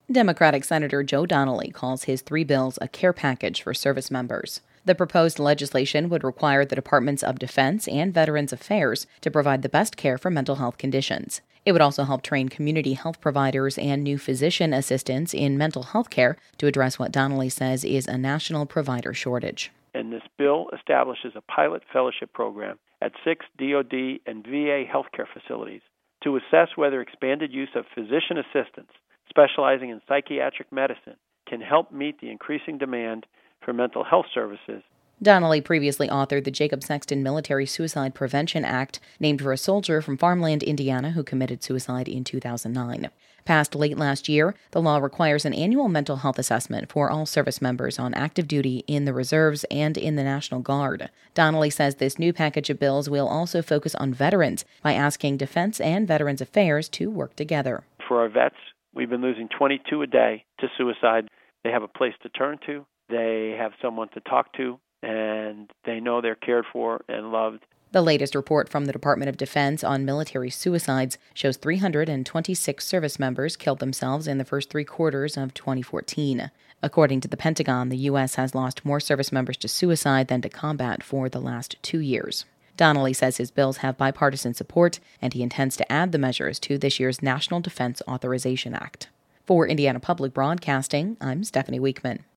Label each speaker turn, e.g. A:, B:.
A: Democratic Senator Joe Donnelly calls his three bills a care package for service members. The proposed legislation would require the Departments of Defense and Veterans Affairs to provide the best care for mental health conditions. It would also help train community health providers and new physician assistants in mental health care to address what Donnelly says is a national provider shortage.
B: And this bill establishes a pilot fellowship program at 6 DoD and VA healthcare facilities to assess whether expanded use of physician assistants specializing in psychiatric medicine can help meet the increasing demand for mental health services.
A: Donnelly previously authored the Jacob Sexton Military Suicide Prevention Act, named for a soldier from Farmland, Indiana, who committed suicide in 2009. Passed late last year, the law requires an annual mental health assessment for all service members on active duty in the reserves and in the National Guard. Donnelly says this new package of bills will also focus on veterans by asking Defense and Veterans Affairs to work together.
B: For our vets, we've been losing 22 a day to suicide. They have a place to turn to. They have someone to talk to, and they know they're cared for and loved.
A: The latest report from the Department of Defense on military suicides shows 326 service members killed themselves in the first 3 quarters of 2014. According to the Pentagon, the U.S. has lost more service members to suicide than to combat for the last 2 years. Donnelly says his bills have bipartisan support, and he intends to add the measures to this year's National Defense Authorization Act. For Indiana Public Broadcasting, I'm Stephanie Weekman.